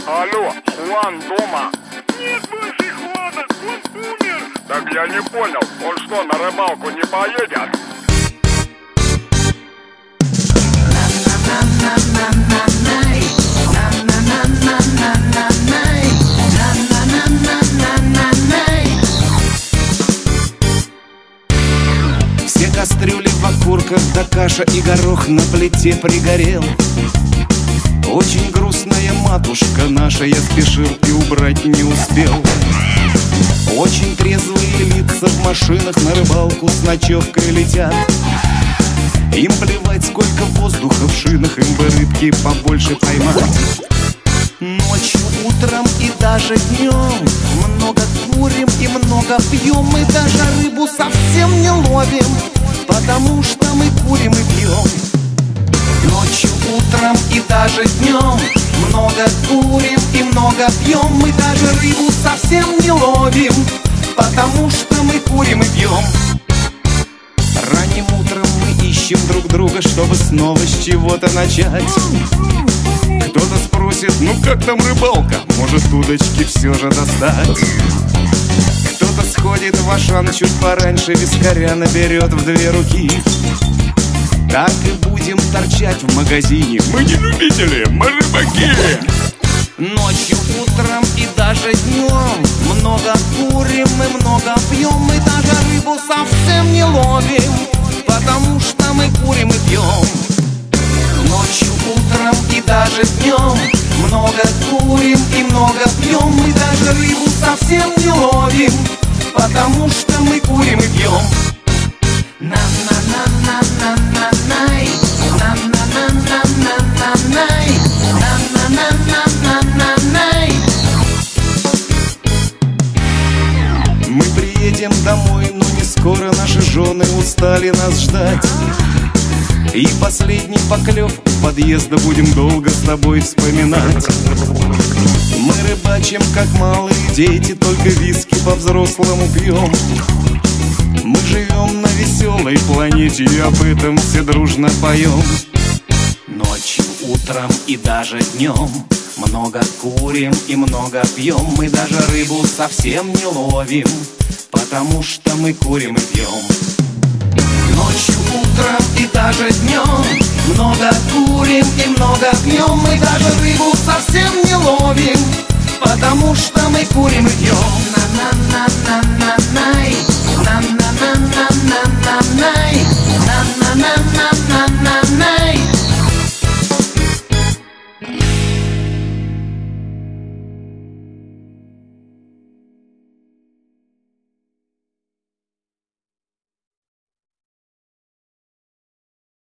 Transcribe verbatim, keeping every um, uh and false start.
Алло, Хуан дома? Нет больше Хуана, он умер. Так я не понял, он что, на рыбалку не поедет? Все кастрюли в окурках, да каша и горох на плите пригорел. Очень грустная матушка наша, я спешил и убрать не успел. Очень трезвые лица в машинах на рыбалку с ночевкой летят. Им плевать, сколько воздуха в шинах, им бы рыбки побольше поймать. Ночью, утром и даже днем много курим и много пьем. Мы даже рыбу совсем не ловим, потому что мы курим и пьем. Ночью, утром и даже днем много курим и много пьем. Мы даже рыбу совсем не ловим, потому что мы курим и пьем. Ранним утром мы ищем друг друга, чтобы снова с чего-то начать. Кто-то спросит, ну как там рыбалка? Может, удочки все же достать? Кто-то сходит в Ашан чуть пораньше, вискаря наберет в две руки. Так и будем торчать в магазине. Мы не любители, мы рыбаки. Ночью, утром и даже днем много курим и много пьем. Мы даже рыбу совсем не ловим, потому что мы курим и пьем. Ночью, утром и даже днем много курим и много пьем. Мы даже рыбу совсем не ловим, потому что мы курим и пьем. На-на-на-на-на-на-най, на-на-на-на-на-на-най, на-на-на-на-на-на-най. Мы приедем домой, но не скоро. Наши жены устали нас ждать. И последний поклев у подъезда будем долго с тобой вспоминать. Мы рыбачим, как малые дети, только виски по-взрослому пьем. Мы живем на веселой планете, и об этом все дружно поем. Ночью, утром и даже днем много курим и много пьем. Мы даже рыбу совсем не ловим, потому что мы курим и пьем. Ночью, утром и даже днем много курим и много пьем. Мы даже рыбу совсем не ловим, потому что мы курим и пьем.